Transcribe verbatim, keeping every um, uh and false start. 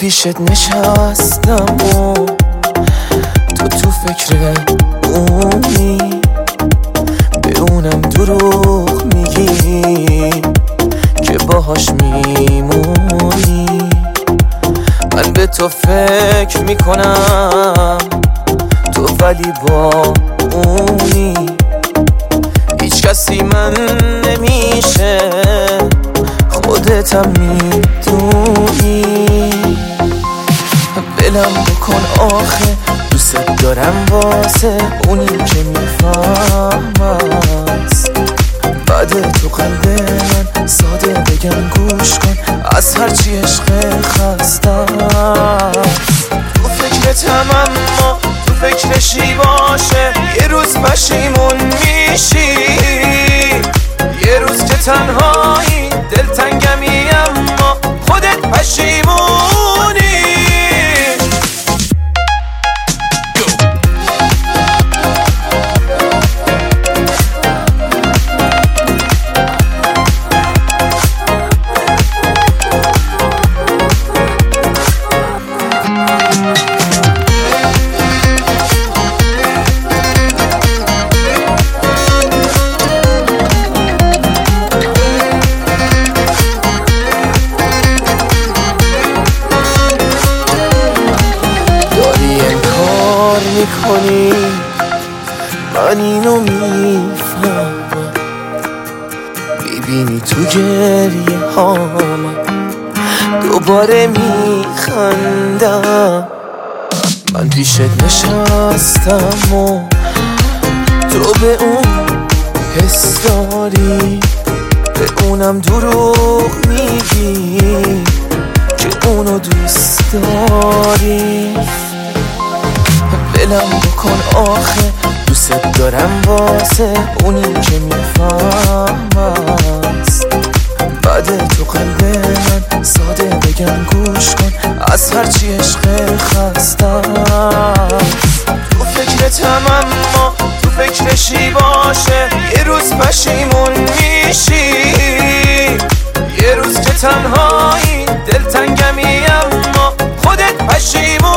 پیشت نشستم و تو تو فکر اونی، به اونم دروغ میگی که باهاش میمونی. من به تو فکر میکنم تو ولی با اونی، هیچ کسی من نمیشه خودتم میدونی. بلم بکن آخه دوست دارم واسه اونی که میفهمست. بعد تو قلب من ساده بگم گوش کن، از هرچی عشق خستم. تو فکرتم اما تو فکرشی باشه، یه روز پشیمون میشی، یه روز که تنهایی دلتنگمی اما خودت پشیمونی. میکنی من اینو میفهمم، میبینی تو گریه هامم دوباره میخندم. من پیشت نشستم و تو به اون حس داری، به اونم دروغ میگی که اونو دوست داری. بلم بکن آخه دوست دارم واسه اونی که میفهمست. بعد تو قلب من ساده بگم گوش کن، از هرچی عشق خستم. تو فکرتم اما تو فکرشی باشه، یه روز پشیمون میشی، یه روز که تنهایی دلتنگمی اما خودت پشیمون.